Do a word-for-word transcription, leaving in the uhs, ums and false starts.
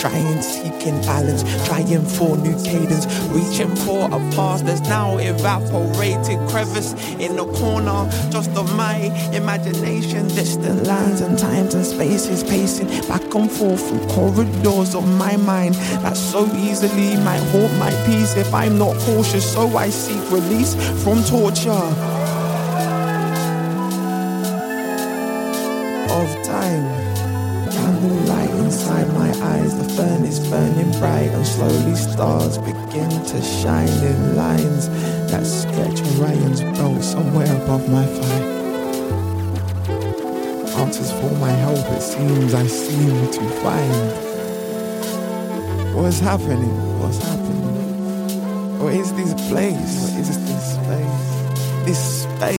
trying, seeking balance, trying for new cadence, reaching for a past that's now evaporated. Crevice in the corner, just of my imagination. Distant lines and times and spaces, pacing back and forth through corridors of my mind that so easily might haunt my peace if I'm not cautious. So I seek release from torture of time. Candlelight inside my eyes, the furnace burning bright, and slowly stars begin to shine in lines that sketch Orion's belt somewhere above my thigh. Answers for my help, it seems I seem to find. What's happening? What's happening? What is this place? What is this space? This space.